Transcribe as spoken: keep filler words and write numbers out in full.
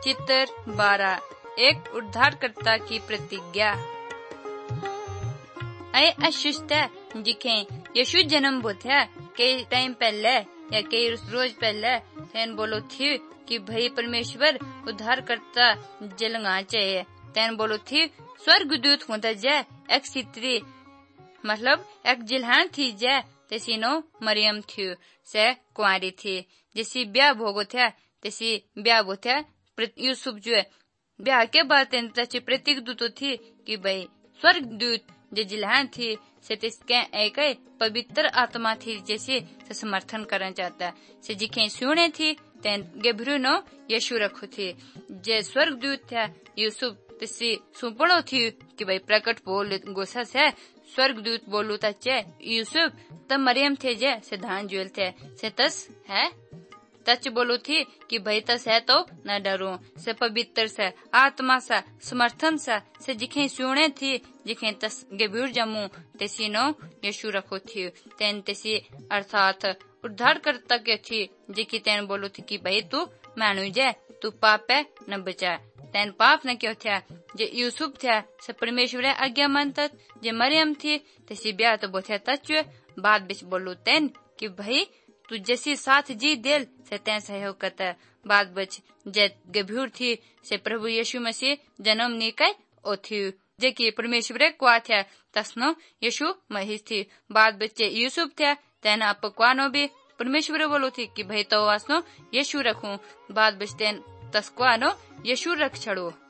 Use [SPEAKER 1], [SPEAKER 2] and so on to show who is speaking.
[SPEAKER 1] चित्र बारह, एक उद्धारकर्ता की प्रतिज्ञा। अय अशुष्ट जिखे यीशु जन्म बुद्धिया कई टाइम पहले या कई रोज पहले तेन बोलो थी कि भाई परमेश्वर उद्धारकर्ता जलंगा चाहिए। तेन बोलो थी स्वर्गदूत होता जय एक सित्री मतलब एक जिल्हान थी जय तेसीनो मरियम थी से कुंवारी थी जैसी ब्याह भोगो थे तेसी ब्याह भो थे यूसुफ जो है ब्याह के बाद तेन तची प्रतीक दूतो थी कि भाई स्वर्गदूत जो जिल्हान थी से तिसके एक पवित्र आत्मा थी जैसे से समर्थन करना चाहता से जिखे सुने थी तेन गेभरू नो यीशु रखो थी जे स्वर्गदूत था यूसुफ तिसी सुपड़ो थी कि भाई प्रकट बोल गोसा से स्वर्गदूत बोलू तचे यूसुफ तब मरियम थे जे से धान जुएल थे से तस है तच बोलू थी कि भाई तस है तो न डरो से पवित्र से आत्मा से समर्थन से से जिखे सुने थी जिखे तस गेबूर जमू तेसी नो यीशु रखो थी तेन तेसी अर्थात उद्धार करता के थी जिकी तेन बोलू थी कि भाई तू मानू जे तू पाप है न बचा तेन पाप न क्यों था जे यूसुफ था से परमेश्वर आज्ञा मानता जे मरियम थी तेसी ब्याह तो बोथे तच बाद बिच बोलू तेन कि भाई तू जैसी साथ जी दिल से तें सहयोग करता बाद बच जे गभूर थी से प्रभु यीशु मसीह जन्म निकय ओ थी जे की परमेश्वर कुआ था तसनो यीशु महिष थी बाद बच्चे यूसुफ था तेन आप कुआनो भी परमेश्वर बोलो थी कि भाई तो वासनो यीशु रखूं बाद बच तेन तस्कुआनो यीशु रख छड़ो।